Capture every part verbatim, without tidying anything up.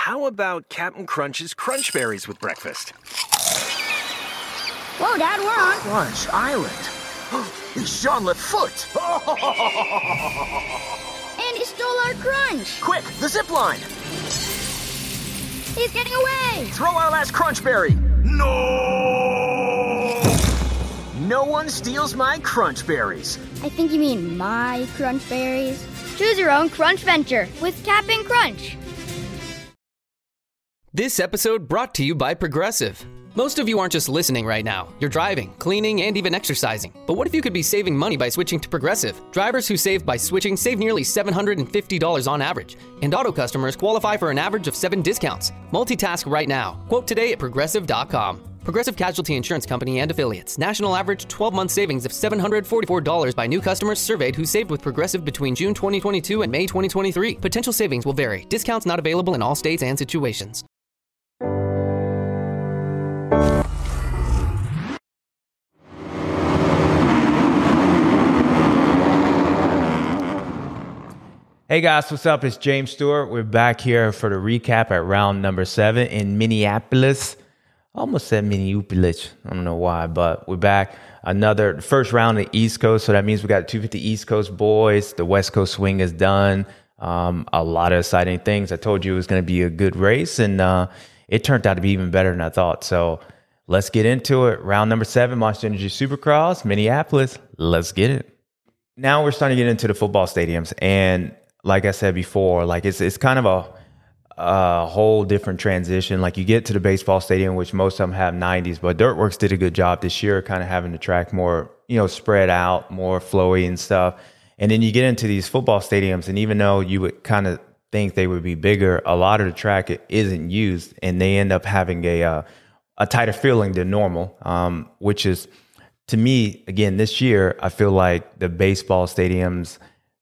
how about Captain Crunch's Crunch Berries with breakfast? Whoa, Dad, we're on Crunch Island. It's Jean-Luc Foot. And he stole our crunch. Quick, the zip line. He's getting away. Throw our last Crunch Berry. No! No one steals my Crunch Berries. I think you mean my crunch berries. Choose your own crunch venture with Captain Crunch. This episode brought to you by Progressive. Most of you aren't just listening right now. You're driving, cleaning, and even exercising. But what if you could be saving money by switching to Progressive? Drivers who save by switching save nearly seven hundred fifty dollars on average. And auto customers qualify for an average of seven discounts. Multitask right now. Quote today at progressive dot com. Progressive Casualty Insurance Company and Affiliates. National average twelve-month savings of seven hundred forty-four dollars by new customers surveyed who saved with Progressive between June twenty twenty-two and May twenty twenty-three. Potential savings will vary. Discounts not available in all states and situations. Hey guys, what's up? It's James Stewart. We're back here for the recap at round number seven in Minneapolis. I almost said Minneapolis. I don't know why, but we're back. Another first round of the East Coast. So that means we got two fifty East Coast boys. The West Coast swing is done. Um, a lot of exciting things. I told you it was going to be a good race, and uh, it turned out to be even better than I thought. So let's get into it. Round number seven, Monster Energy Supercross, Minneapolis. Let's get it. Now we're starting to get into the football stadiums, and like I said before, like it's it's kind of a a whole different transition. Like you get to the baseball stadium, which most of them have nineties, but Dirtworks did a good job this year, kind of having the track more, you know, spread out, more flowy and stuff. And then you get into these football stadiums, and even though you would kind of think they would be bigger, a lot of the track isn't used, and they end up having a uh, a tighter feeling than normal, um, which is, to me, again, this year, I feel like the baseball stadiums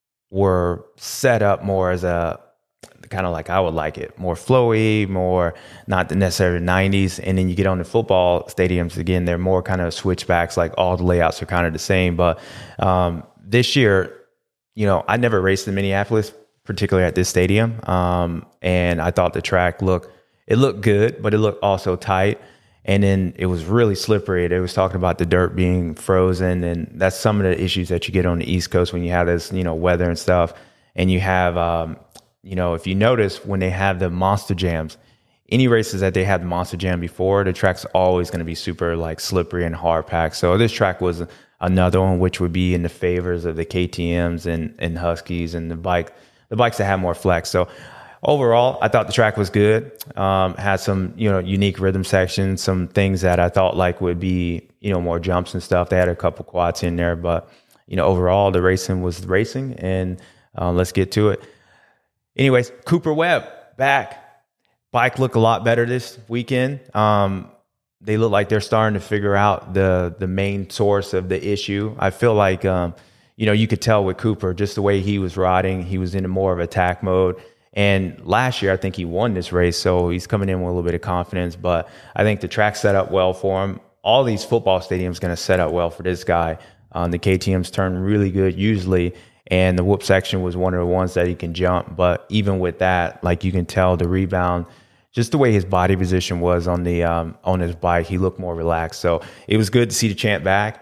were set up more as a kind of like I would like it, more flowy, more not necessarily nineties. And then you get on the football stadiums, again, they're more kind of switchbacks, like all the layouts are kind of the same. But um, this year, you know, I never raced in Minneapolis, particularly at this stadium. Um, and I thought the track looked, it looked good, but it looked also tight. And then it was really slippery. It was talking about the dirt being frozen. And that's some of the issues that you get on the East Coast when you have this, you know, weather and stuff. And you have, um, you know, if you notice when they have the monster jams, any races that they had the monster jam before, the track's always going to be super like slippery and hard packed. So this track was another one, which would be in the favors of the K T Ms and, and Huskies and the bike, the bikes that have more flex. So overall, I thought the track was good. Um, had some, you know, unique rhythm sections, some things that I thought like would be, you know, more jumps and stuff. They had a couple quads in there, but, you know, overall the racing was racing, and uh, let's get to it. Anyways, Cooper Webb back. Bike look a lot better this weekend. Um, they look like they're starting to figure out the the main source of the issue. I feel like, um, you know, you could tell with Cooper, just the way he was riding, he was in more of attack mode. And last year, I think he won this race, so he's coming in with a little bit of confidence. But I think the track set up well for him. All these football stadiums going to set up well for this guy. Um, the K T Ms turn really good usually, and the whoop section was one of the ones that he can jump. But even with that, like you can tell the rebound, just the way his body position was on the um, on his bike, he looked more relaxed. So it was good to see the champ back.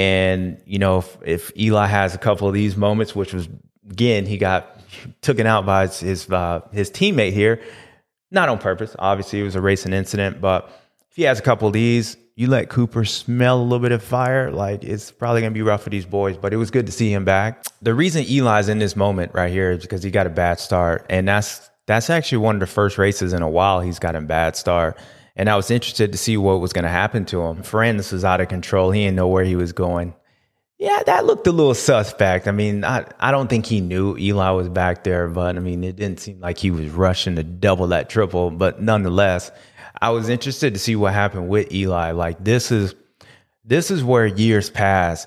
And you know, if, if Eli has a couple of these moments, which was again he got taken out by his his, uh, his teammate here, not on purpose. Obviously, it was a racing incident, but if he has a couple of these, you let Cooper smell a little bit of fire, like it's probably going to be rough for these boys, but it was good to see him back. The reason Eli's in this moment right here is because he got a bad start, and that's that's actually one of the first races in a while he's got a bad start, and I was interested to see what was going to happen to him. Ferrandis was out of control. He didn't know where he was going. Yeah, that looked a little suspect. I mean, I, I don't think he knew Eli was back there, but I mean, it didn't seem like he was rushing to double that triple. But nonetheless, I was interested to see what happened with Eli. Like this is this is where years past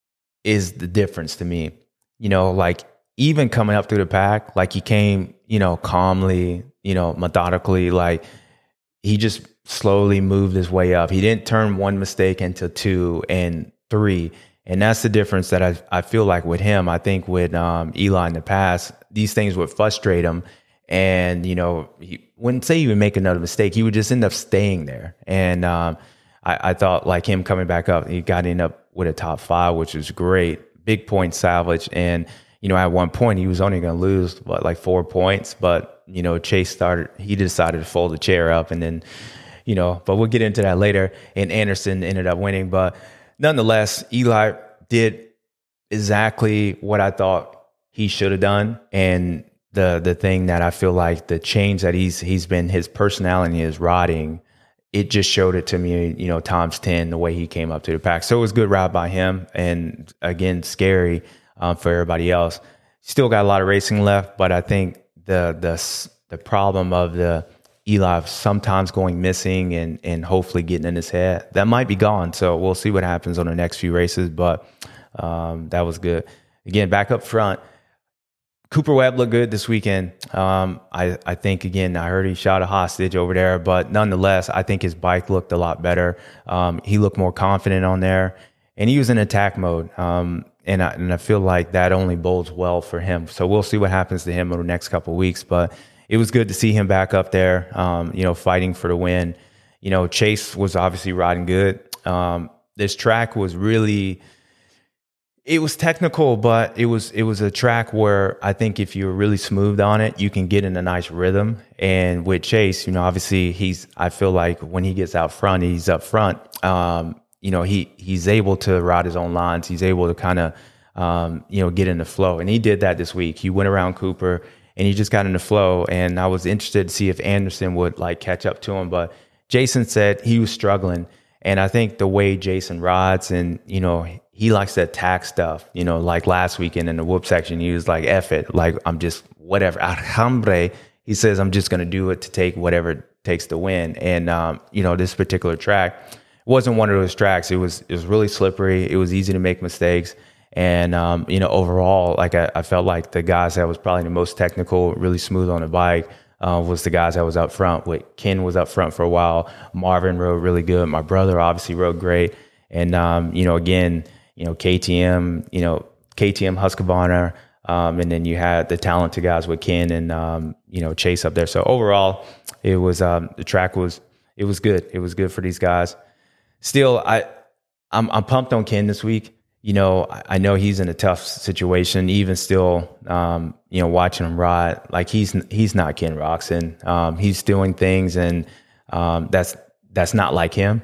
is the difference to me. You know, like even coming up through the pack, like he came, you know, calmly, you know, methodically, like he just slowly moved his way up. He didn't turn one mistake into two and three. And that's the difference that I I feel like with him. I think with um, Eli in the past, these things would frustrate him. And, you know, he wouldn't say he would make another mistake. He would just end up staying there. And um, I, I thought like him coming back up, he got end up with a top five, which was great. Big point salvage. And, you know, at one point he was only going to lose, what, like four points. But, you know, Chase started, he decided to fold the chair up and then, you know, but we'll get into that later. And Anderson ended up winning. But nonetheless, Eli did exactly what I thought he should have done. And the the thing that I feel like the change that he's he's been, his personality, his riding, it just showed it to me, you know, times ten, the way he came up to the pack. So it was a good ride by him. And again, scary um, for everybody else. Still got a lot of racing left, but I think the the the problem of the Eli sometimes going missing and and hopefully getting in his head, that might be gone. So we'll see what happens on the next few races, but um, that was good. Again, back up front, Cooper Webb looked good this weekend. Um, I, I think, again, I heard he shot a hostage over there, but nonetheless, I think his bike looked a lot better. Um, he looked more confident on there, and he was in attack mode. Um, and, I, and I feel like that only bodes well for him. So we'll see what happens to him over the next couple of weeks, but it was good to see him back up there, um, you know, fighting for the win. You know, Chase was obviously riding good. Um, this track was really... It was technical, but it was it was a track where I think if you're really smooth on it, you can get in a nice rhythm. And with Chase, you know, obviously he's, I feel like when he gets out front, he's up front. Um, you know, he he's able to ride his own lines. He's able to kind of, um, you know, get in the flow. And he did that this week. He went around Cooper and he just got in the flow. And I was interested to see if Anderson would like catch up to him. But Jason said he was struggling. And I think the way Jason rides and, you know, he likes to attack stuff, you know, like last weekend in the whoop section, he was like, F it. Like, I'm just whatever. Alhambre, he says, I'm just going to do it to take whatever it takes to win. And, um, you know, this particular track wasn't one of those tracks. It was, it was really slippery. It was easy to make mistakes. And, um, you know, overall, like I, I felt like the guys that was probably the most technical, really smooth on the bike, Uh, was the guys that was up front. With Ken was up front for a while. Marvin rode really good. My brother obviously rode great. And, um, you know, again, you know, K T M, you know, K T M Husqvarna. Um, and then you had the talented guys with Ken and, um, you know, Chase up there. So overall, it was, um, the track was, it was good. It was good for these guys. Still, I, I'm, I'm pumped on Ken this week. You know, I, I know he's in a tough situation, even still, um, you know, watching him ride, like he's, he's not Ken Roczen. Um, he's doing things and, um, that's, that's not like him.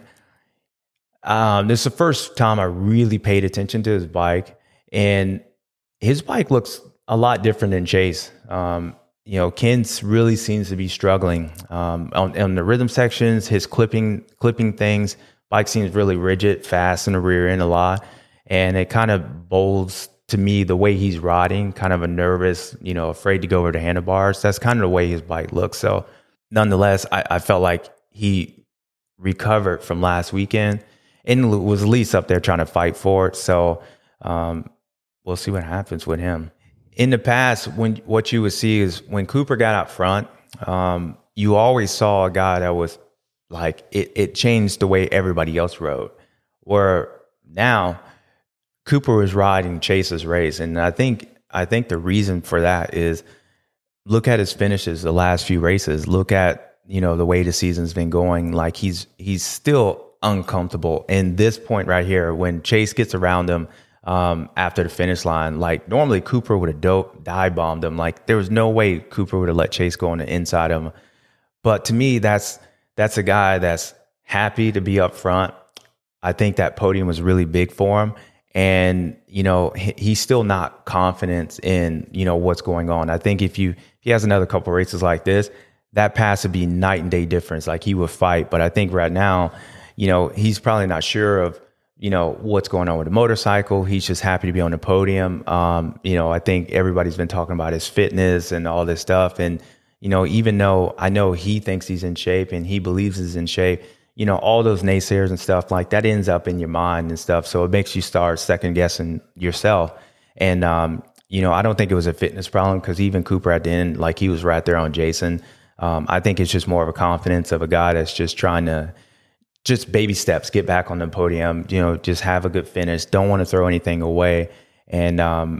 Um, this is the first time I really paid attention to his bike, and his bike looks a lot different than Chase. Um, you know, Ken's really seems to be struggling, um, on, on the rhythm sections, his clipping, clipping things, bike seems really rigid, fast in the rear end a lot. And it kind of bodes to me the way he's riding, kind of a nervous, you know, afraid to go over the handlebars. That's kind of the way his bike looks. So nonetheless, I, I felt like he recovered from last weekend and was at least up there trying to fight for it. So um, we'll see what happens with him. In the past, when what you would see is when Cooper got out front, um, you always saw a guy that was like, it, it changed the way everybody else rode. Where now, Cooper was riding Chase's race, and I think I think the reason for that is look at his finishes the last few races. Look at, you know, the way the season's been going. Like he's he's still uncomfortable. And this point right here, when Chase gets around him um, after the finish line, like normally Cooper would have dope dive bombed him. Like there was no way Cooper would have let Chase go on the inside of him. But to me, that's that's a guy that's happy to be up front. I think that podium was really big for him. And, you know, he, he's still not confident in, you know, what's going on. I think if you if he has another couple of races like this, that pass would be night and day difference. Like he would fight. But I think right now, you know, he's probably not sure of, you know, what's going on with the motorcycle. He's just happy to be on the podium. Um, you know, I think everybody's been talking about his fitness and all this stuff. And, you know, even though I know he thinks he's in shape and he believes he's in shape, you know, all those naysayers and stuff like that ends up in your mind and stuff. So it makes you start second guessing yourself. And, um, you know, I don't think it was a fitness problem because even Cooper at the end, like he was right there on Jason. Um, I think it's just more of a confidence of a guy that's just trying to just baby steps, get back on the podium, you know, just have a good finish. Don't want to throw anything away. And, um,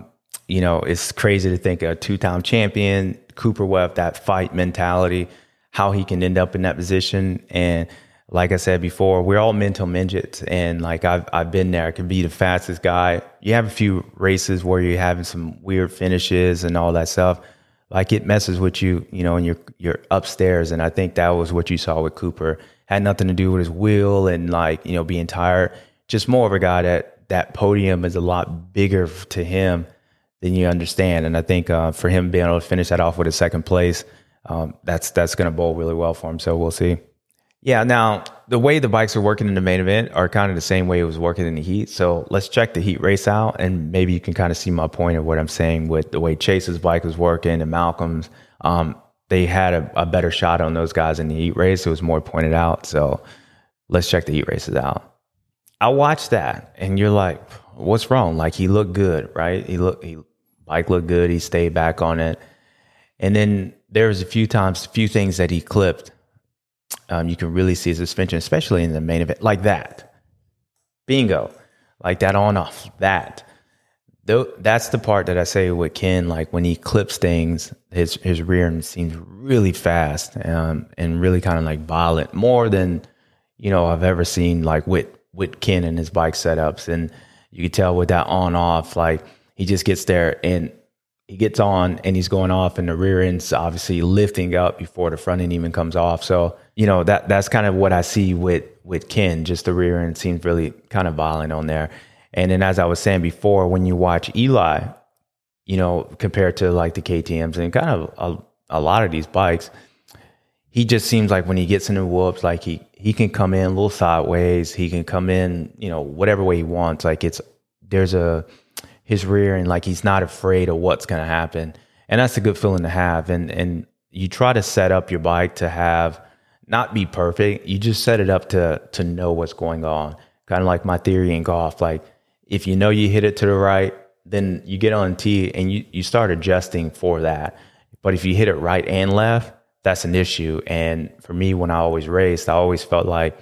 you know, it's crazy to think a two-time champion, Cooper Webb, that fight mentality, how he can end up in that position. And like I said before, we're all mental midgets. And like I've I've been there. I can be the fastest guy. You have a few races where you're having some weird finishes and all that stuff. Like it messes with you, you know, and you're you're upstairs. And I think that was what you saw with Cooper. Had nothing to do with his wheel and like, you know, being tired. Just more of a guy that that podium is a lot bigger to him than you understand. And I think uh, for him being able to finish that off with a second place, um, that's that's going to bowl really well for him. So we'll see. Yeah, now the way the bikes are working in the main event are kind of the same way it was working in the heat. So let's check the heat race out, and maybe you can kind of see my point of what I'm saying with the way Chase's bike was working and Malcolm's. Um, they had a, a better shot on those guys in the heat race. It was more pointed out. So let's check the heat races out. I watched that, and you're like, what's wrong? Like, he looked good, right? He looked, he bike looked good. He stayed back on it. And then there was a few times, a few things that he clipped. Um, you can really see his suspension, especially in the main event, like that. Bingo. Like that on off, that. Though, that's the part that I say with Ken, like when he clips things, his his rear end seems really fast um, and really kind of like violent, more than, you know, I've ever seen like with, with Ken and his bike setups. And you can tell with that on off, like he just gets there and he gets on and he's going off, and the rear end's obviously lifting up before the front end even comes off. So, you know, that that's kind of what I see with, with Ken. Just the rear end seems really kind of violent on there. And then as I was saying before, when you watch Eli, you know, compared to like the K T Ms and kind of a, a lot of these bikes, he just seems like when he gets in the whoops, like he, he can come in a little sideways. He can come in, you know, whatever way he wants. Like it's, there's a, his rear and like he's not afraid of what's going to happen. And that's a good feeling to have. And and you try to set up your bike to have, not be perfect. You just set it up to to know what's going on. Kind of like my theory in golf. Like if you know you hit it to the right, then you get on the tee and you, you start adjusting for that. But if you hit it right and left, that's an issue. And for me, when I always raced, I always felt like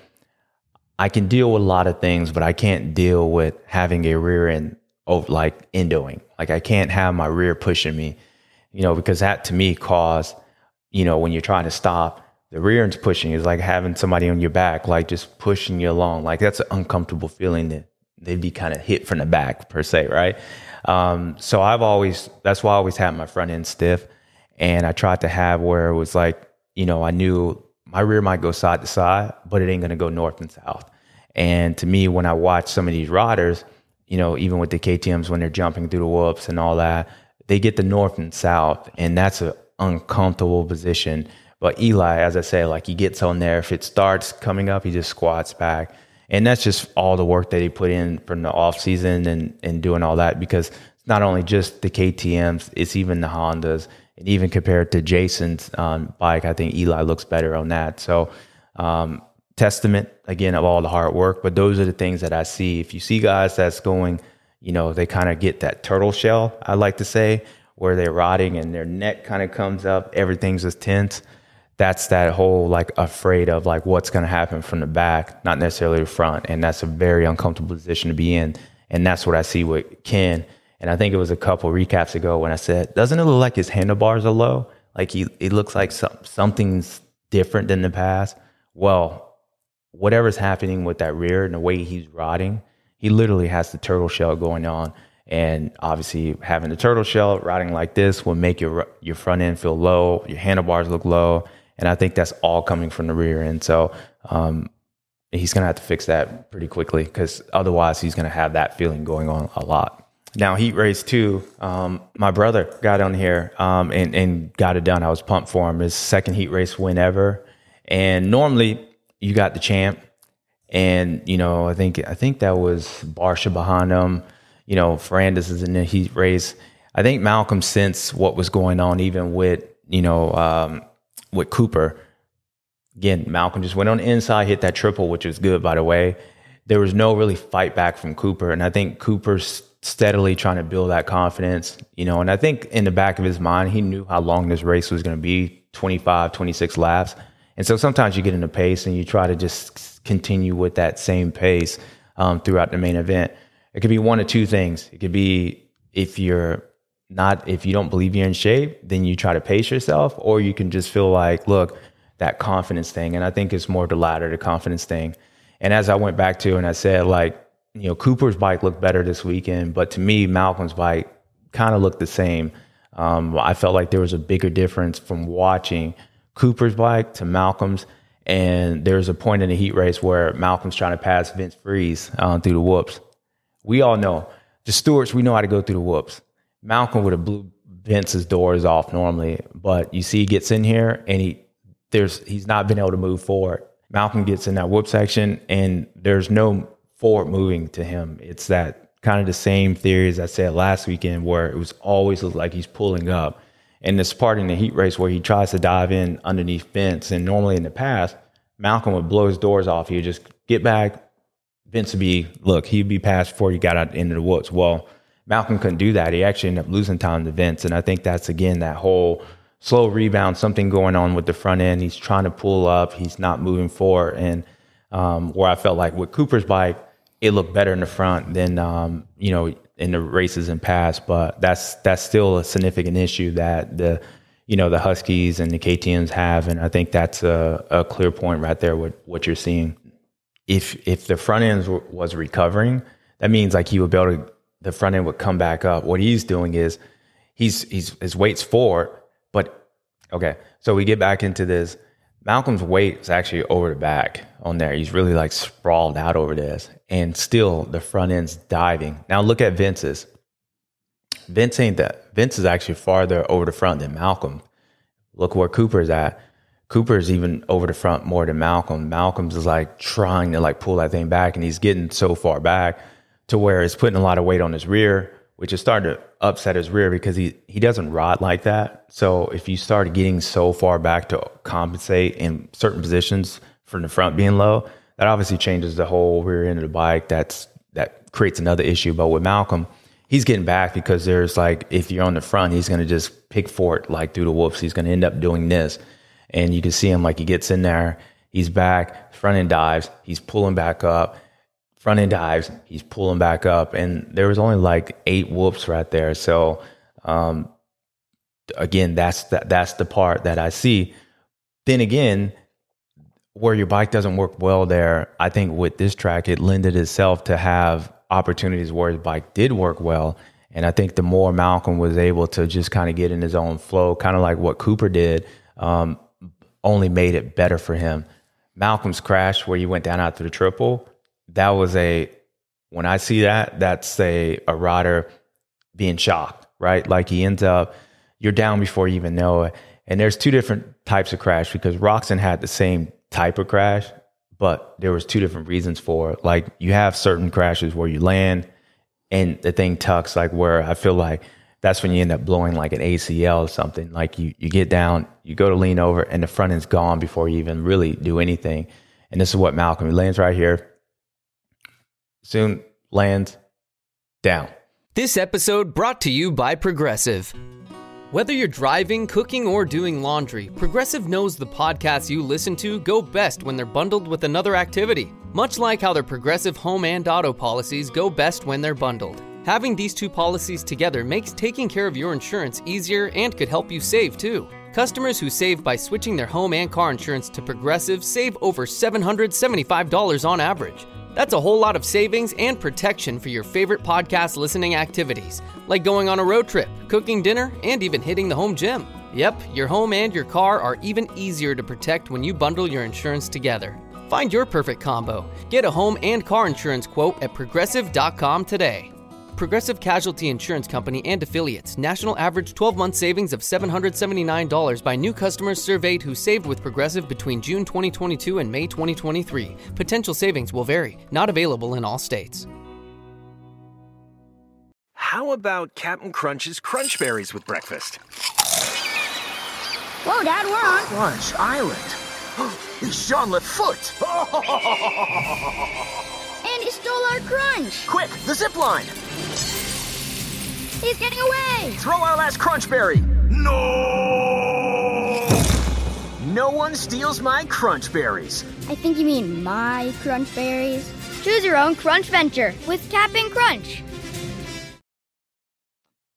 I can deal with a lot of things, but I can't deal with having a rear end of like endoing. Like I can't have my rear pushing me, you know, because that to me caused, you know, when you're trying to stop, the rear end's pushing. It's like having somebody on your back, like just pushing you along. Like that's an uncomfortable feeling that they'd be kind of hit from the back per se, right? Um, so I've always, that's why I always had my front end stiff. And I tried to have where it was like, you know, I knew my rear might go side to side, but it ain't going to go north and south. And to me, when I watch some of these riders, you know, even with the K T Ms, when they're jumping through the whoops and all that, they get the north and south, and that's an uncomfortable position. But Eli, as I say, like he gets on there. If it starts coming up, he just squats back. And that's just all the work that he put in from the off season and, and doing all that, because it's not only just the K T Ms, it's even the Hondas. And even compared to Jason's um, bike, I think Eli looks better on that. So, um, testament again of all the hard work. But those are the things that I see. If you see guys that's going, you know, they kind of get that turtle shell, I like to say, where they're riding and their neck kind of comes up, everything's just tense. That's that whole like afraid of like what's going to happen from the back, not necessarily the front. And that's a very uncomfortable position to be in. And that's what I see with Ken. And I think it was a couple recaps ago when I said, doesn't it look like his handlebars are low? Like he, it looks like some, something's different than the past. Well, whatever's happening with that rear and the way he's riding, he literally has the turtle shell going on. And obviously having the turtle shell riding like this will make your your front end feel low, your handlebars look low. And I think that's all coming from the rear end. So um, he's going to have to fix that pretty quickly, because otherwise he's going to have that feeling going on a lot. Now, heat race two, um, my brother got on here um, and, and got it done. I was pumped for him. His second heat race win ever. And normally you got the champ. And, you know, I think I think that was Barsha behind him. You know, Ferrandis is in the heat race. I think Malcolm sensed what was going on, even with, you know, um, with Cooper. Again, Malcolm just went on the inside, hit that triple, which was good, by the way. There was no really fight back from Cooper. And I think Cooper's steadily trying to build that confidence, you know, and I think in the back of his mind, he knew how long this race was going to be, twenty-five, twenty-six laps. And so sometimes you get in a pace and you try to just continue with that same pace um, throughout the main event. It could be one of two things. It could be if you're not if you don't believe you're in shape, then you try to pace yourself, or you can just feel like, look, that confidence thing. And I think it's more the latter, the confidence thing. And as I went back to and I said, like, you know, Cooper's bike looked better this weekend, but to me, Malcolm's bike kind of looked the same. Um, I felt like there was a bigger difference from watching Cooper's bike to Malcolm's. And there was a point in the heat race where Malcolm's trying to pass Vince Freeze um, through the whoops. We all know, the stewards, we know how to go through the whoops. Malcolm would have blew Vince's doors off normally, but you see he gets in here and he there's he's not been able to move forward. Malcolm gets in that whoop section and there's no forward moving to him. It's that kind of the same theory as I said last weekend, where it was always looked like he's pulling up. And this part in the heat race where he tries to dive in underneath Vince, and normally in the past, Malcolm would blow his doors off. He would just get back. Vince would be, look, he'd be past before he got out into the woods. Well, Malcolm couldn't do that. He actually ended up losing time to Vince. And I think that's, again, that whole slow rebound, something going on with the front end. He's trying to pull up. He's not moving forward. And um, where I felt like with Cooper's bike, it looked better in the front than, um, you know, in the races in past. But that's that's still a significant issue that the, you know, the Huskies and the K T Ms have. And I think that's a, a clear point right there with what you're seeing. If if the front end was recovering, that means like he would be able to, the front end would come back up. What he's doing is he's he's his weight's forward, but okay. So we get back into this. Malcolm's weight is actually over the back on there. He's really like sprawled out over this, and still the front end's diving. Now look at Vince's. Vince ain't that. Vince is actually farther over the front than Malcolm. Look where Cooper's at. Cooper's even over the front more than Malcolm. Malcolm's is like trying to like pull that thing back, and he's getting so far back to where it's putting a lot of weight on his rear, which is starting to upset his rear because he, he doesn't rot like that. So if you start getting so far back to compensate in certain positions from the front being low, that obviously changes the whole rear end of the bike. That's that creates another issue. But with Malcolm, he's getting back because there's like, if you're on the front, he's going to just pick for it like through the whoops. He's going to end up doing this. And you can see him like he gets in there, he's back, front end dives, he's pulling back up. Front end dives, he's pulling back up, and there was only like eight whoops right there. So, um, again, that's the, that's the part that I see. Then again, where your bike doesn't work well there, I think with this track, it lended itself to have opportunities where his bike did work well. And I think the more Malcolm was able to just kind of get in his own flow, kind of like what Cooper did, um, only made it better for him. Malcolm's crash where he went down after the triple, that was a, when I see that, that's a, a rider being shocked, right? Like he ends up, you're down before you even know it. And there's two different types of crash because Roczen had the same type of crash, but there was two different reasons for it. Like you have certain crashes where you land and the thing tucks, like where I feel like that's when you end up blowing like an A C L or something. Like you, you get down, you go to lean over and the front end's gone before you even really do anything. And this is what Malcolm, he lands right here. Soon lands down. This episode brought to you by Progressive. Whether you're driving, cooking, or doing laundry, Progressive knows the podcasts you listen to go best when they're bundled with another activity. Much like how their Progressive home and auto policies go best when they're bundled. Having these two policies together makes taking care of your insurance easier and could help you save too. Customers who save by switching their home and car insurance to Progressive save over seven hundred seventy-five dollars on average. That's a whole lot of savings and protection for your favorite podcast listening activities, like going on a road trip, cooking dinner, and even hitting the home gym. Yep, your home and your car are even easier to protect when you bundle your insurance together. Find your perfect combo. Get a home and car insurance quote at progressive dot com today. Progressive Casualty Insurance Company and Affiliates. National average twelve-month savings of seven hundred seventy-nine dollars by new customers surveyed who saved with Progressive between June twenty twenty-two and May twenty twenty-three. Potential savings will vary. Not available in all states. How about Captain Crunch's Crunch Berries with breakfast? Whoa, Dad, we're on. Crunch Island. It's Jean Lafoot. And he stole our crunch. Quick, the zip line. He's getting away. Throw our last crunch berry. No! No one steals my crunch berries. I think you mean my crunch berries. Choose your own crunch venture with Cap'n Crunch.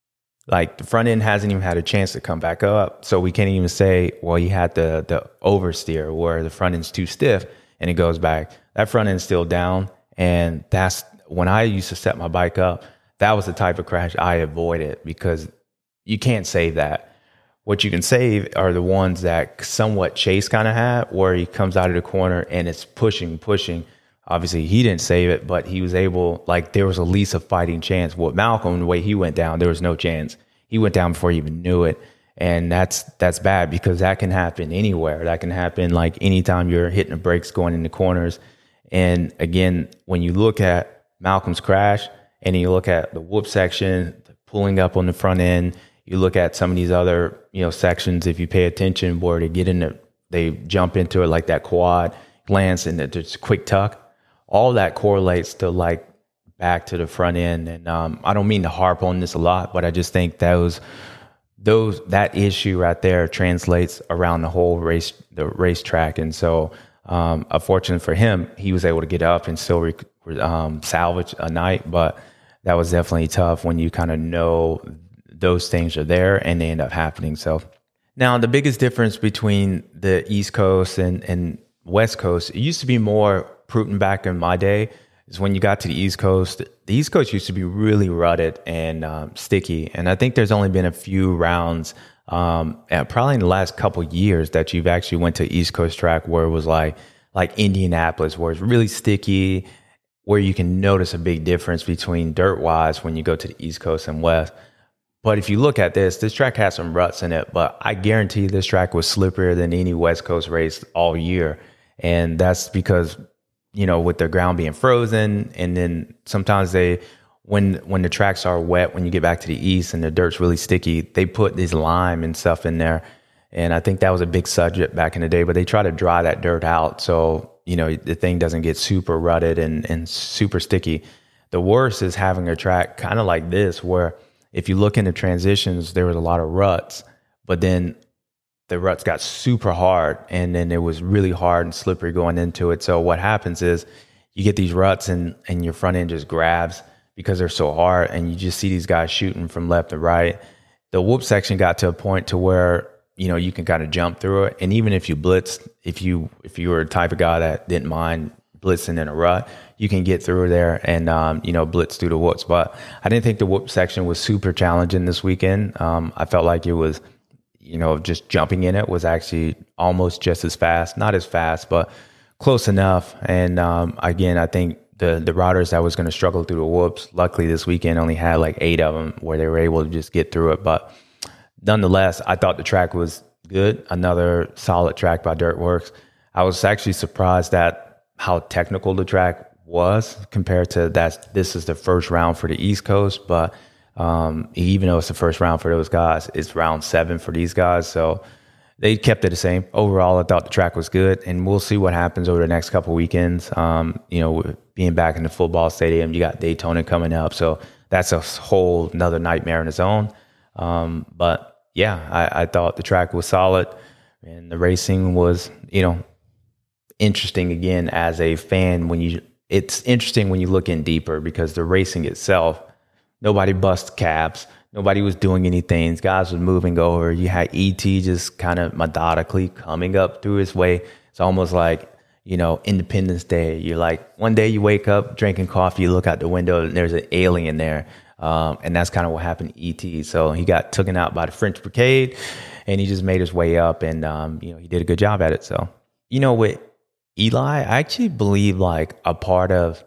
Like the front end hasn't even had a chance to come back up. So we can't even say, well, he had the the oversteer where the front end's too stiff and it goes back. That front end's still down. And that's when I used to set my bike up, that was the type of crash I avoided because you can't save that. What you can save are the ones that somewhat Chase kind of had, where he comes out of the corner and it's pushing, pushing. Obviously, he didn't save it, but he was able, like, there was at least a fighting chance. With Malcolm, the way he went down, there was no chance. He went down before he even knew it. And that's that's bad because that can happen anywhere. That can happen, like, anytime you're hitting the brakes going in the corners. And, again, when you look at Malcolm's crash and you look at the whoop section, pulling up on the front end, you look at some of these other, you know, sections, if you pay attention, where they get in it, they jump into it like that quad, glance, and there's a quick tuck. All that correlates to like back to the front end. And um, I don't mean to harp on this a lot, but I just think those, those, that issue right there translates around the whole race, the racetrack. And so, um, unfortunately for him, he was able to get up and still rec- um, salvage a night, but that was definitely tough when you kind of know those things are there and they end up happening. So now the biggest difference between the East Coast and, and West Coast, it used to be more prudent back in my day, is when you got to the East Coast. The East Coast used to be really rutted and um, sticky. And I think there's only been a few rounds, um, and probably in the last couple of years, that you've actually went to East Coast track where it was like, like Indianapolis, where it's really sticky, where you can notice a big difference between dirt wise when you go to the East Coast and West. But if you look at this, this track has some ruts in it, but I guarantee this track was slipperier than any West Coast race all year. And that's because, you know, with the ground being frozen, and then sometimes they, when when the tracks are wet, when you get back to the east and the dirt's really sticky, they put this lime and stuff in there. And I think that was a big subject back in the day, but they try to dry that dirt out so, you know, the thing doesn't get super rutted and, and super sticky. The worst is having a track kind of like this, where if you look into transitions, there was a lot of ruts, but then the ruts got super hard, and then it was really hard and slippery going into it. So what happens is you get these ruts and, and your front end just grabs because they're so hard, and you just see these guys shooting from left to right. The whoop section got to a point to where, you know, you can kind of jump through it. And even if you blitzed, if you if you were the type of guy that didn't mind blitzing in a rut, you can get through there and, um, you know, blitz through the whoops. But I didn't think the whoop section was super challenging this weekend. Um, I felt like it was, you know, just jumping in it was actually almost just as fast, not as fast, but close enough. And um, again, I think the the riders that was going to struggle through the whoops, luckily this weekend only had like eight of them where they were able to just get through it. But nonetheless, I thought the track was good. Another solid track by Dirtworks. I was actually surprised at how technical the track was compared to that. This is the first round for the East Coast, but Um, even though it's the first round for those guys, it's round seven for these guys. So they kept it the same. Overall, I thought the track was good, and we'll see what happens over the next couple of weekends. Um, you know, being back in the football stadium, you got Daytona coming up. So that's a whole another nightmare in its own. Um, but yeah, I, I thought the track was solid, and the racing was, you know, interesting again as a fan. When you, it's interesting when you look in deeper, because the racing itself, nobody bust cabs. Nobody was doing anything. Guys was moving over. You had E T just kind of methodically coming up through his way. It's almost like, you know, Independence Day. You're like, one day you wake up drinking coffee, you look out the window, and there's an alien there. Um, and that's kind of what happened to E T. So he got taken out by the French Brigade, and he just made his way up, and, um, you know, he did a good job at it. So, you know, with Eli, I actually believe like a part of,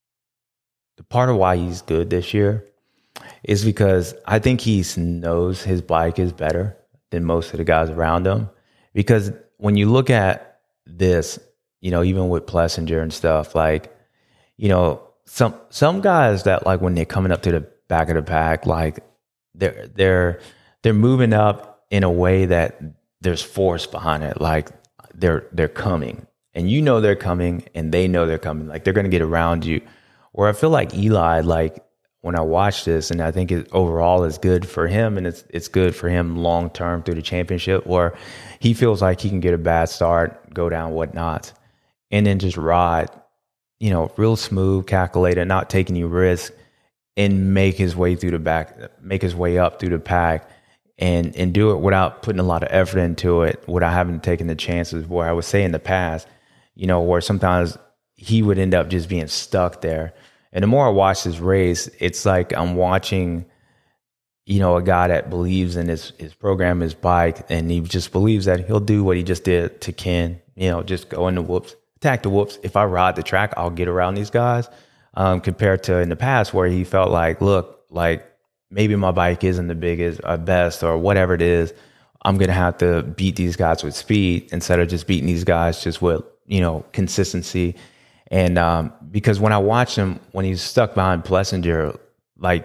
the part of why he's good this year is because I think he knows his bike is better than most of the guys around him. Because when you look at this, you know, even with Plessinger and stuff, like, you know, some some guys that, like, when they're coming up to the back of the pack, like they're they're they're moving up in a way that there's force behind it. Like they're they're coming, and you know they're coming, and they know they're coming. Like they're gonna get around you. Where I feel like Eli, like, when I watch this, and I think it overall is good for him, and it's it's good for him long term through the championship, where he feels like he can get a bad start, go down, whatnot, and then just ride, you know, real smooth, calculated, not taking any risk. and make his way through the back, make his way up through the pack, and and do it without putting a lot of effort into it, without having taken the chances. Where I would say in the past, you know, where sometimes he would end up just being stuck there. And the more I watch this race, it's like I'm watching, you know, a guy that believes in his, his program, his bike, and he just believes that he'll do what he just did to Ken, you know, just go in the whoops, attack the whoops. If I ride the track, I'll get around these guys, um, compared to in the past where he felt like, look, like maybe my bike isn't the biggest or best or whatever it is. I'm going to have to beat these guys with speed instead of just beating these guys just with, you know, consistency. And um, because when I watched him, when he's stuck behind Plessinger, like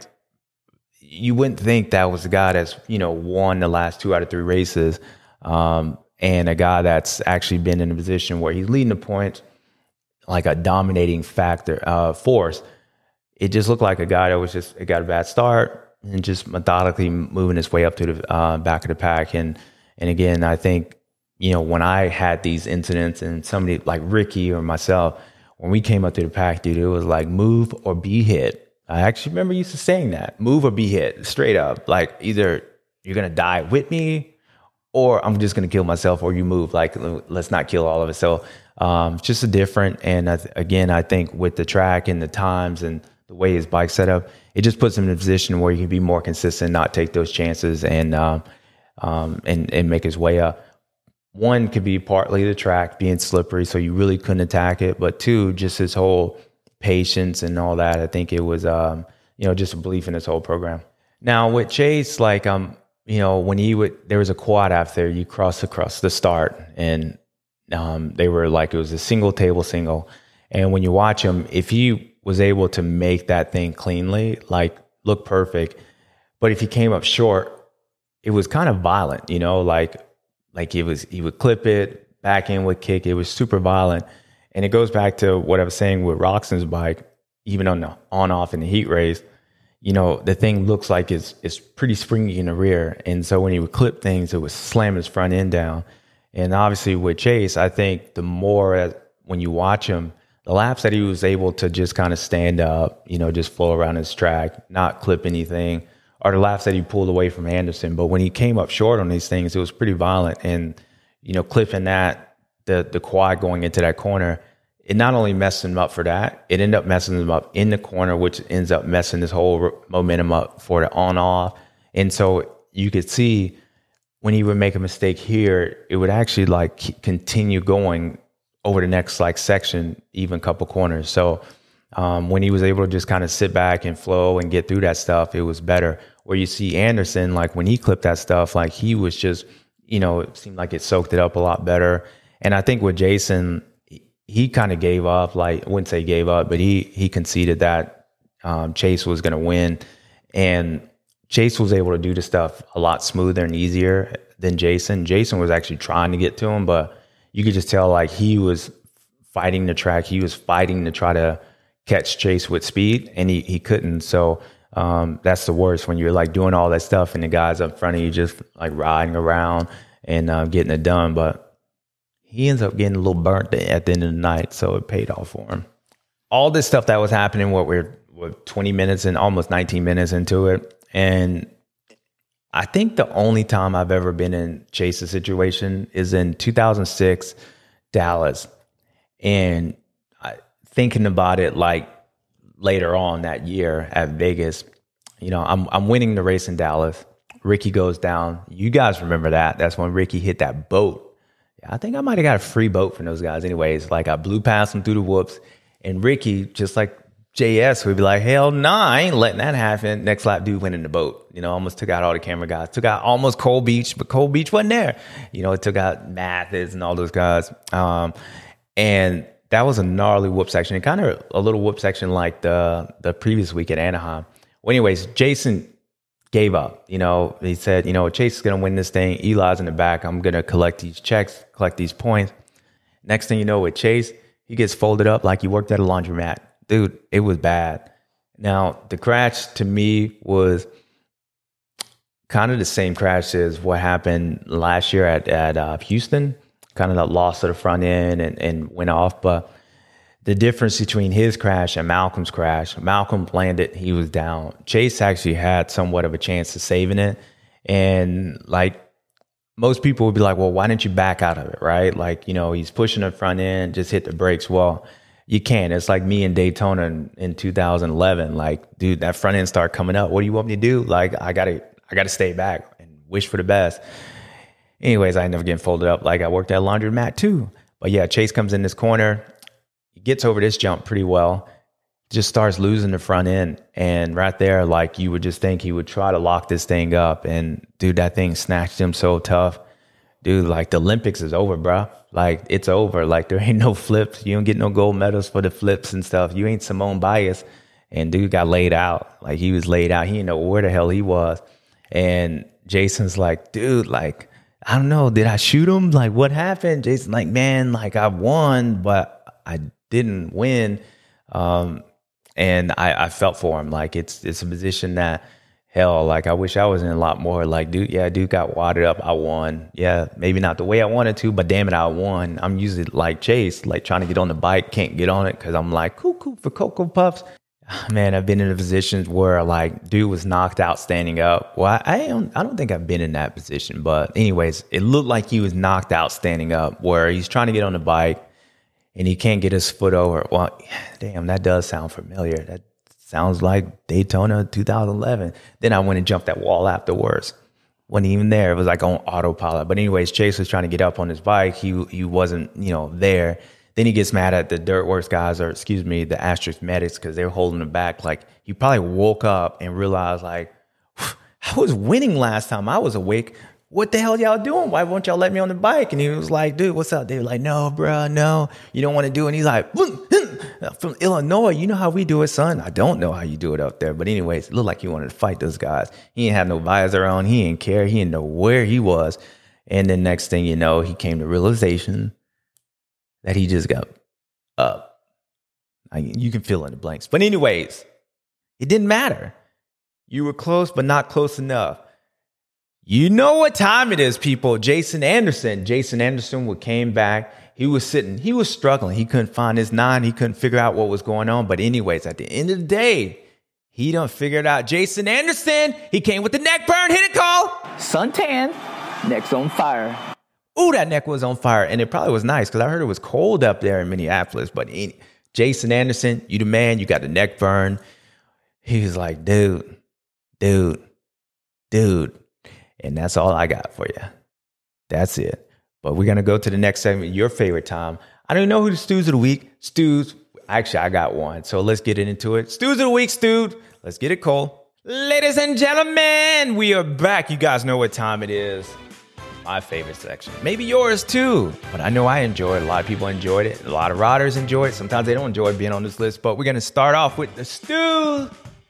you wouldn't think that was a guy that's, you know, won the last two out of three races, um, and a guy that's actually been in a position where he's leading the points, like a dominating factor, uh, force. It just looked like a guy that was just, it got a bad start and just methodically moving his way up to the uh, back of the pack. And, and again, I think, you know, when I had these incidents and somebody like Ricky or myself, when we came up to the pack, dude, it was like move or be hit. I actually remember used to saying that, move or be hit, straight up. Like either you're going to die with me or I'm just going to kill myself, or you move. Like, let's not kill all of us. So um, just a different. And I th- again, I think with the track and the times and the way his bike's set up, it just puts him in a position where he can be more consistent, not take those chances, and um, um, and, and make his way up. One could be partly the track being slippery, so you really couldn't attack it. But two, just his whole patience and all that. I think it was, um, you know, just a belief in his whole program. Now with Chase, like, um, you know, when he would, there was a quad after you cross across the start, and um, they were like, it was a single table single. And when you watch him, if he was able to make that thing cleanly, like look perfect, but if he came up short, it was kind of violent, you know, like, Like it was, he would clip it, back in would kick. It was super violent. And it goes back to what I was saying with Roczen's bike, even on the on off in the heat race, you know, the thing looks like it's, it's pretty springy in the rear. And so when he would clip things, it would slam his front end down. And obviously with Chase, I think the more as, when you watch him, the laps that he was able to just kind of stand up, you know, just flow around his track, not clip anything, are the laps that he pulled away from Anderson. But when he came up short on these things, it was pretty violent. And, you know, clipping that, the the quad going into that corner, it not only messed him up for that, it ended up messing him up in the corner, which ends up messing his whole momentum up for the on-off. And so you could see when he would make a mistake here, it would actually like continue going over the next like section, even couple corners. So um, when he was able to just kind of sit back and flow and get through that stuff, it was better. Where you see Anderson, like when he clipped that stuff, like he was just, you know, it seemed like it soaked it up a lot better. And I think with Jason, he kind of gave up, like I wouldn't say gave up, but he he conceded that um, Chase was going to win. And Chase was able to do the stuff a lot smoother and easier than Jason. Jason was actually trying to get to him, but you could just tell like he was fighting the track. He was fighting to try to catch Chase with speed, and he, he couldn't. So um, that's the worst, when you're like doing all that stuff and the guys up front of you just like riding around and uh, getting it done. But he ends up getting a little burnt at the end of the night, so it paid off for him. All this stuff that was happening, what we're, we're twenty minutes and almost nineteen minutes into it. And I think the only time I've ever been in Chase's situation is in two thousand six Dallas. And I, thinking about it like later on that year at Vegas, you know, I'm I'm winning the race in Dallas. Ricky goes down. You guys remember that. That's when Ricky hit that boat. I think I might have got a free boat from those guys anyways. Like I blew past them through the whoops. And Ricky, just like J S, would be like, hell nah, I ain't letting that happen. Next lap, dude went in the boat. You know, almost took out all the camera guys. Took out almost Cole Beach, but Cole Beach wasn't there. You know, it took out Mathis and all those guys. Um, and that was a gnarly whoop section. Kind of a little whoop section like the the previous week at Anaheim. Well, anyways, Jason gave up. You know, he said, you know, Chase is going to win this thing. Eli's in the back. I'm going to collect these checks, collect these points. Next thing you know, with Chase, he gets folded up like he worked at a laundromat. Dude, it was bad. Now, the crash to me was kind of the same crash as what happened last year at, at uh, Houston. Kind of that loss of the front end and, and went off. But the difference between his crash and Malcolm's crash, Malcolm landed, he was down. Chase actually had somewhat of a chance of saving it. And like most people would be like, well, why didn't you back out of it, right? Like, you know, he's pushing the front end, just hit the brakes. Well, you can't. It's like me in Daytona in, in two thousand eleven. Like, dude, that front end started coming up. What do you want me to do? Like, I gotta, I gotta stay back and wish for the best. Anyways, I ended up getting folded up. Like I worked at a laundromat too. But yeah, Chase comes in this corner. He gets over this jump pretty well. Just starts losing the front end. And right there, like you would just think he would try to lock this thing up. And dude, that thing snatched him so tough. Dude, like the Olympics is over, bro. Like it's over. Like there ain't no flips. You don't get no gold medals for the flips and stuff. You ain't Simone Biles. And dude got laid out. Like he was laid out. He didn't know where the hell he was. And Jason's like, dude, like, I don't know. Did I shoot him? Like what happened? Jason's like, man, like I won, but I didn't win. Um, And I, I felt for him. Like it's it's a position that, hell, like I wish I was in a lot more. Like, dude, yeah, dude got wadded up. I won. Yeah, maybe not the way I wanted to, but damn it, I won. I'm usually like Chase, like trying to get on the bike, can't get on it because I'm like, cuckoo for Cocoa Puffs. Man, I've been in positions where like dude was knocked out standing up. Well, I, I don't I don't think I've been in that position, but anyways, it looked like he was knocked out standing up where he's trying to get on the bike. And he can't get his foot over. Well, damn, that does sound familiar. That sounds like Daytona two thousand eleven. Then I went and jumped that wall afterwards. Wasn't even there. It was like on autopilot. But anyways, Chase was trying to get up on his bike. He he wasn't, you know, there. Then he gets mad at the Dirtworks guys, or excuse me, the Asterisk medics, because they're holding him back. Like he probably woke up and realized, like, I was winning last time I was awake. What the hell y'all doing? Why won't y'all let me on the bike? And he was like, dude, what's up? They were like, no, bro, no, you don't want to do it. And he's like, from Illinois, you know how we do it, son? I don't know how you do it up there. But anyways, it looked like he wanted to fight those guys. He didn't have no visor on. He didn't care. He didn't know where he was. And then next thing you know, he came to realization that he just got up. I, you can fill in the blanks. But anyways, it didn't matter. You were close, but not close enough. You know what time it is, people. Jason Anderson. Jason Anderson would came back. He was sitting. He was struggling. He couldn't find his nine. He couldn't figure out what was going on. But anyways, at the end of the day, he done figured out. Jason Anderson, he came with the neck burn. Hit it, call. Suntan, neck's on fire. Ooh, that neck was on fire. And it probably was nice because I heard it was cold up there in Minneapolis. But any, Jason Anderson, you the man. You got the neck burn. He was like, dude, dude, dude. And that's all I got for you. That's it. But we're going to go to the next segment, your favorite time. I don't even know who the stews of the week. Stews. Actually, I got one. So let's get into it. Stews of the week, stewed. Let's get it, Cole. Ladies and gentlemen, we are back. You guys know what time it is. My favorite section. Maybe yours too. But I know I enjoyed it. A lot of people enjoyed it. A lot of riders enjoy it. Sometimes they don't enjoy being on this list. But we're going to start off with the stew.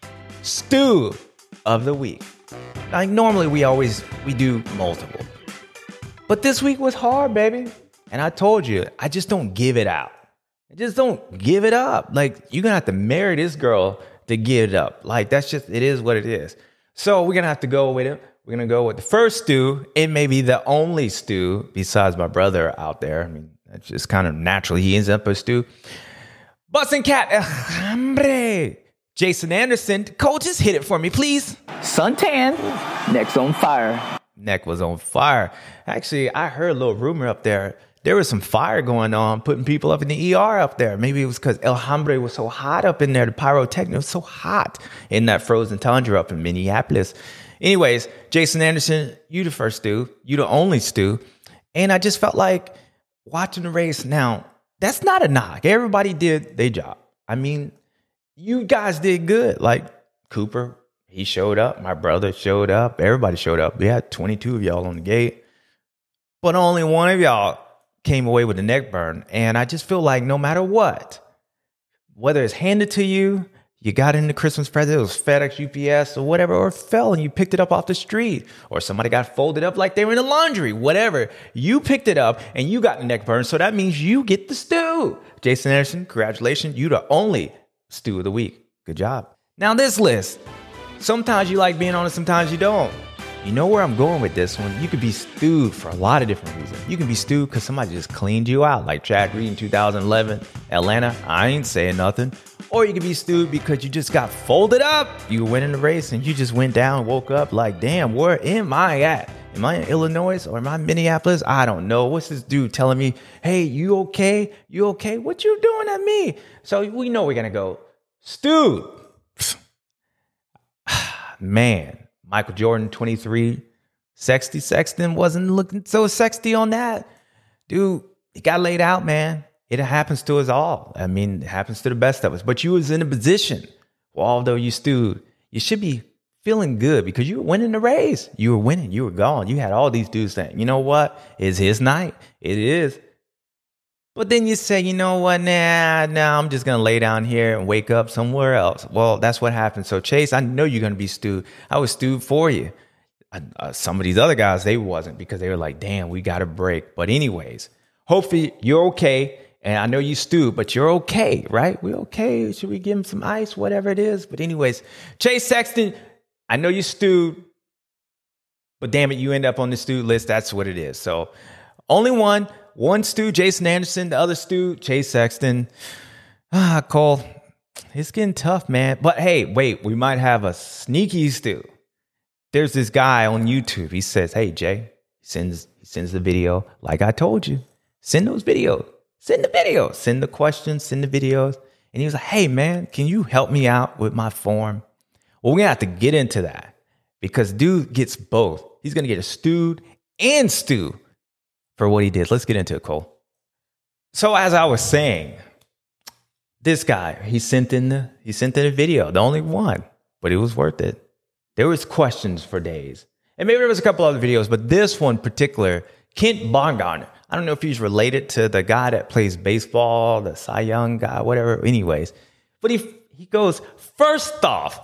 Stew of the week. Like normally we always, we do multiple. But this week was hard, baby. And I told you, I just don't give it out. I just don't give it up. Like you're going to have to marry this girl to give it up. Like that's just, it is what it is. So we're going to have to go with it. We're going to go with the first stew. It may be the only stew besides my brother out there. I mean, that's just kind of naturally. He ends up a stew. Bussin' Cat. Hombre. Jason Anderson, Cole, just hit it for me, please. Suntan, neck's on fire. Neck was on fire. Actually, I heard a little rumor up there. There was some fire going on, putting people up in the E R up there. Maybe it was because El Hambre was so hot up in there. The pyrotechnic was so hot in that frozen tundra up in Minneapolis. Anyways, Jason Anderson, you the first stew. You the only stew. And I just felt like watching the race. Now, that's not a knock. Everybody did their job. I mean, you guys did good. Like Cooper, he showed up. My brother showed up. Everybody showed up. We had twenty-two of y'all on the gate. But only one of y'all came away with a neck burn. And I just feel like no matter what, whether it's handed to you, you got it in the Christmas present, it was FedEx, U P S, or whatever, or it fell and you picked it up off the street, or somebody got folded up like they were in the laundry, whatever. You picked it up and you got the neck burn. So that means you get the stew. Jason Anderson, congratulations. You the only stew of the week. Good job. Now this list, sometimes you like being on it, sometimes you don't. you know where I'm going with this one? You could be stewed for a lot of different reasons. You can be stewed because somebody just cleaned you out, like Chad Reed in two thousand eleven, Atlanta. I ain't saying nothing. Or you could be stewed because you just got folded up. You were winning the race and you just went down, woke up like, damn, where am I at? Am I in Illinois or am I in Minneapolis? I don't know. What's this dude telling me? Hey, you okay? You okay? What you doing at me? So we know we're going to go, stewed. Man, Michael Jordan, twenty-three, sexy Sexton wasn't looking so sexy on that. Dude, he got laid out, man. It happens to us all. I mean, it happens to the best of us. But you was in a position, well, although you stewed, you should be feeling good because you were winning the race. You were winning. You were gone. You had all these dudes saying, you know what? It's his night. It is. But then you say, you know what? Nah, nah, I'm just going to lay down here and wake up somewhere else. Well, that's what happened. So, Chase, I know you're going to be stewed. I was stewed for you. I, uh, some of these other guys, they wasn't because they were like, damn, we got a break. But anyways, hopefully you're okay. And I know you stewed, but you're okay, right? We're okay. Should we give him some ice? Whatever it is. But anyways, Chase Sexton, I know you stewed, but damn it, you end up on the stewed list. That's what it is. So only one. One stew, Jason Anderson. The other stew, Chase Sexton. Ah, Cole, it's getting tough, man. But hey, wait, we might have a sneaky stew. There's this guy on YouTube. He says, hey, Jay, he sends, he sends the video. Like I told you, send those videos. Send the videos. Send the questions. Send the videos. And he was like, hey, man, can you help me out with my form? Well, we're going to have to get into that because dude gets both. He's going to get a stewed and stew for what he did. Let's get into it, Cole. So as I was saying, this guy, he sent in the he sent in a video, the only one, but it was worth it. There was questions for days. And maybe there was a couple other videos, but this one in particular, Kent Baumgartner. I don't know if he's related to the guy that plays baseball, the Cy Young guy, whatever. Anyways, but he he goes, first off,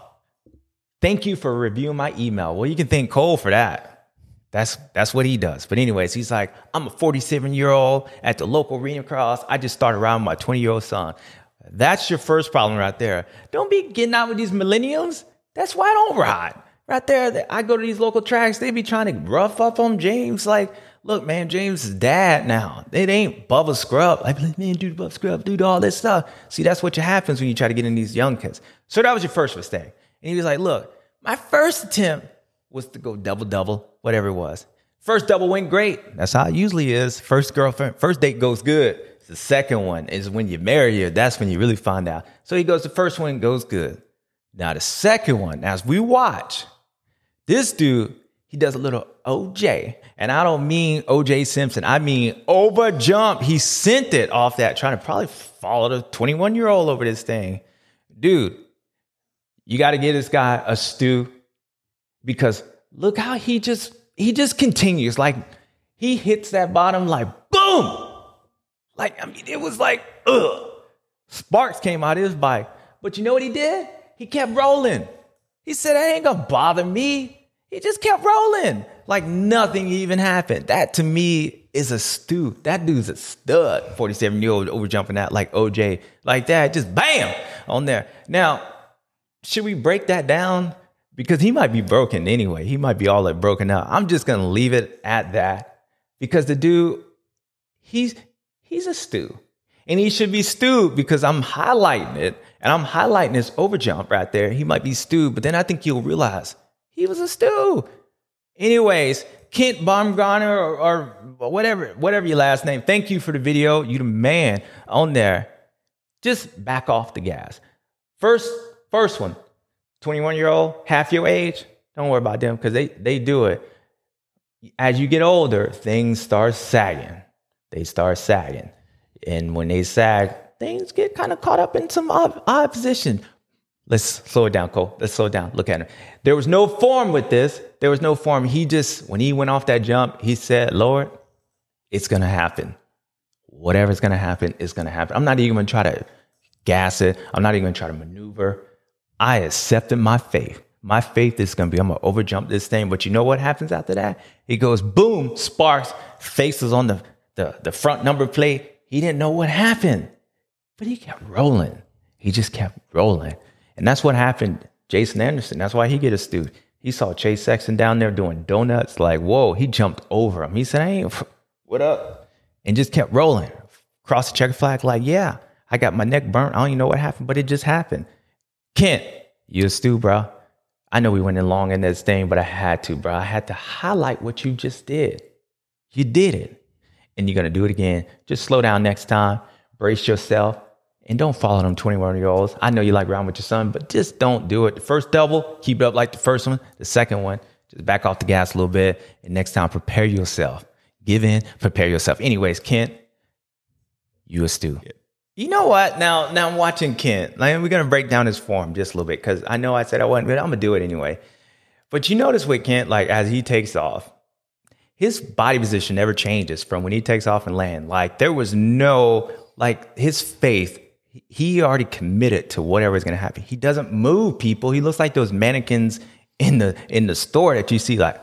thank you for reviewing my email. Well, you can thank Cole for that. That's that's what he does. But anyways, he's like, I'm a forty-seven-year-old at the local arena cross. I just started around my twenty-year-old son. That's your first problem right there. Don't be getting out with these millennials. That's why I don't ride. Right there, I go to these local tracks. They be trying to rough up on James. Like, look, man, James is dad now. It ain't Bubba Scrub. Like, man, dude, Bubba Scrub, dude, all this stuff. See, that's what happens when you try to get in these young kids. So that was your first mistake. And he was like, look, my first attempt was to go double-double, whatever it was. First double went great. That's how it usually is. First girlfriend, first date goes good. The second one is when you marry her. That's when you really find out. So he goes, the first one goes good. Now the second one, as we watch, this dude, he does a little O J. And I don't mean O J Simpson. I mean over jump. He sent it off that, trying to probably follow the twenty-one-year-old over this thing. Dude, you got to give this guy a stew because look how he just, he just continues. Like, he hits that bottom like, boom. Like, I mean, it was like, ugh. Sparks came out of his bike. But you know what he did? He kept rolling. He said, that ain't gonna bother me. He just kept rolling. Like nothing even happened. That to me is a stew. That dude's a stud. forty-seven-year-old over jumping out like O J. Like that, just bam, on there. Now, should we break that down? Because he might be broken anyway. He might be all like broken out. I'm just gonna leave it at that. Because the dude, he's he's a stew. And he should be stewed because I'm highlighting it. And I'm highlighting his overjump right there. He might be stewed, but then I think you'll realize he was a stew. Anyways, Kent Baumgartner or, or whatever, whatever your last name, thank you for the video. You the man on there. Just back off the gas. First, first one, twenty-one-year-old, half your age. Don't worry about them because they, they do it. As you get older, things start sagging. They start sagging. And when they sag, things get kind of caught up in some odd, odd position. Let's slow it down, Cole. Let's slow it down. Look at him. There was no form with this. There was no form. He just, when he went off that jump, he said, Lord, it's going to happen. Whatever's going to happen is going to happen. I'm not even going to try to gas it. I'm not even going to try to maneuver. I accepted my faith. My faith is going to be, I'm going to overjump this thing. But you know what happens after that? He goes, boom, Sparks, faces on the, the, the front number plate. He didn't know what happened, but he kept rolling. He just kept rolling. And that's what happened. Jason Anderson, that's why he get a stew. He saw Chase Sexton down there doing donuts. Like, whoa, he jumped over him. He said, I ain't, what up? And just kept rolling. Cross the checker flag, like, yeah, I got my neck burnt. I don't even know what happened, but it just happened. Kent, you a stew, bro. I know we went in long in this thing, but I had to, bro. I had to highlight what you just did. You did it. And you're going to do it again. Just slow down next time. Brace yourself. And don't follow them twenty-one-year-olds. I know you like riding with your son, but just don't do it. The first double, keep it up like the first one. The second one, just back off the gas a little bit. And next time, prepare yourself. Give in, prepare yourself. Anyways, Kent, you a stew. Yeah. You know what? Now, now I'm watching Kent. Like, we're going to break down his form just a little bit because I know I said I wasn't, but I'm going to do it anyway. But you notice with Kent, like as he takes off, his body position never changes from when he takes off and land. Like there was no, like his faith, he already committed to whatever is going to happen. He doesn't move people. He looks like those mannequins in the in the store that you see like,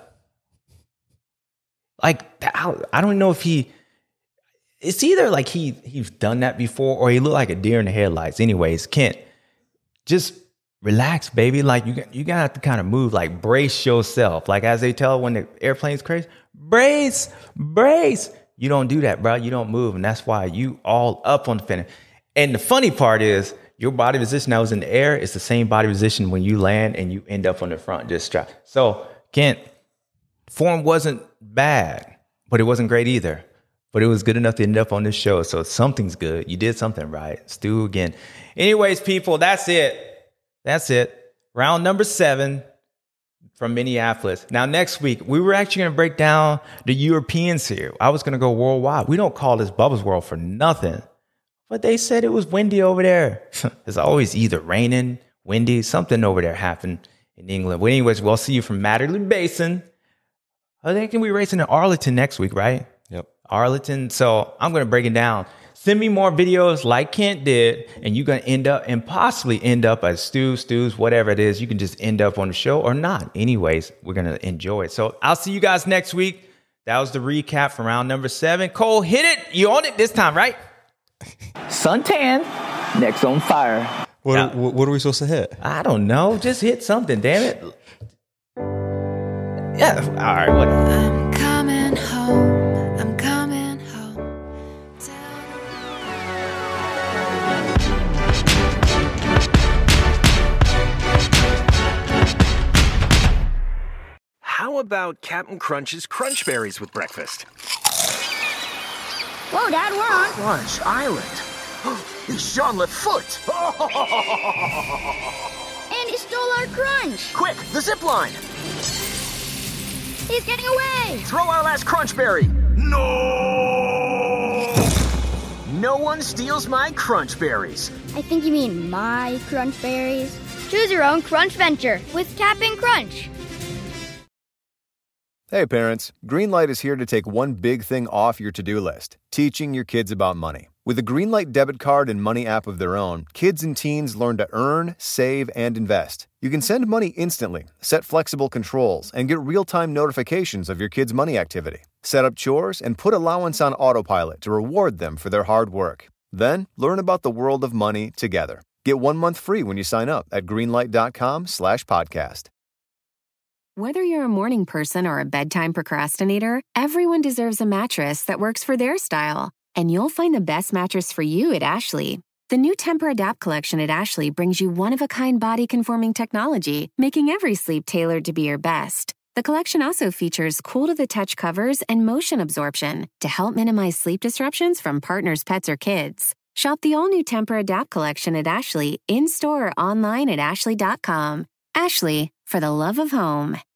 like I don't know if he, it's either like he he's done that before or he looked like a deer in the headlights. Anyways, Kent, just relax, baby. Like you you gotta have to kind of move, like brace yourself. Like as they tell when the airplane's crazy, brace, brace. You don't do that, bro. You don't move, and that's why you all up on the fender. And the funny part is your body position that was in the air is the same body position when you land and you end up on the front, just strapped. So Kent, form wasn't bad, but it wasn't great either. But it was good enough to end up on this show. So something's good. You did something right. Stu again. Anyways, people, that's it. That's it. Round number seven from Minneapolis. Now, next week, we were actually going to break down the Europeans here. I was going to go worldwide. We don't call this Bubba's World for nothing. But they said it was windy over there. It's always either raining, windy, something over there happened in England. But anyways, we'll see you from Matterley Basin. I think we're racing in Arlington next week, right? Yep. Arlington. So I'm going to break it down. Send me more videos like Kent did, and you're going to end up and possibly end up as Stu, Stews, whatever it is. You can just end up on the show or not. Anyways, we're going to enjoy it. So I'll see you guys next week. That was the recap from round number seven. Cole, hit it. You on it this time, right? Suntan, next on fire. What, Now, what are we supposed to hit? I don't know. Just hit something, damn it. Yeah. All right. What? I'm coming home. I'm coming home. How about Captain Crunch's Crunch Berries with breakfast? Whoa, Dad, we're on. Crunch Island. He's Jean Lafoot. And he stole our crunch. Quick, the zip line. He's getting away. Throw our last crunch berry. No! No one steals my crunch berries. I think you mean my crunch berries. Choose your own crunch venture with Cap'n Crunch. Hey parents, Greenlight is here to take one big thing off your to-do list, teaching your kids about money. With a Greenlight debit card and money app of their own, kids and teens learn to earn, save, and invest. You can send money instantly, set flexible controls, and get real-time notifications of your kids' money activity. Set up chores and put allowance on autopilot to reward them for their hard work. Then, learn about the world of money together. Get one month free when you sign up at greenlight.com slash podcast. Whether you're a morning person or a bedtime procrastinator, everyone deserves a mattress that works for their style. And you'll find the best mattress for you at Ashley. The new Tempur-Adapt collection at Ashley brings you one-of-a-kind body-conforming technology, making every sleep tailored to be your best. The collection also features cool-to-the-touch covers and motion absorption to help minimize sleep disruptions from partners, pets, or kids. Shop the all-new Tempur-Adapt collection at Ashley, in-store or online at ashley dot com. Ashley, for the love of home.